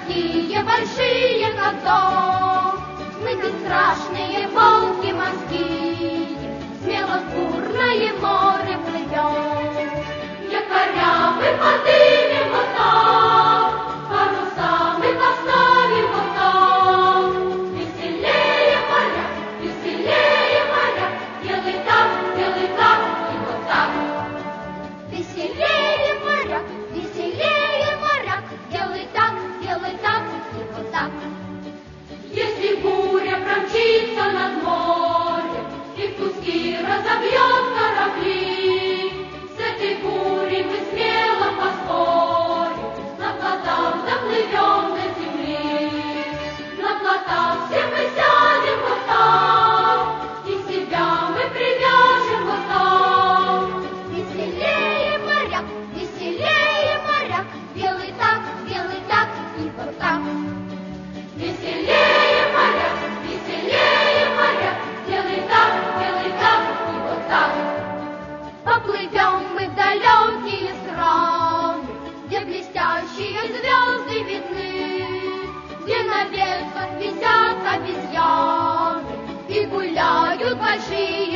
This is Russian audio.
такие большие, как дом. Мы бесстрашные волки морские, смело в бурное море плывем. Якоря мы подымем вот так, паруса мы поставим вот так. Веселее моря, делай так, и вот так. Веселее моря, делай так, и вот так. Если буря промчится над морем и в куски разобьет корабли, с этой бурей мы смело поспорим, на плотах доплывем до земли. На плотах все мы сядем вот так, и себя мы привяжем вот так. Веселее моряк, делай так, и вот так. Веселее моряк, делай так, и вот так. Поплывем мы в далекие страны, где блестящие звезды видны, где на ветках висят обезьяны и гуляют большие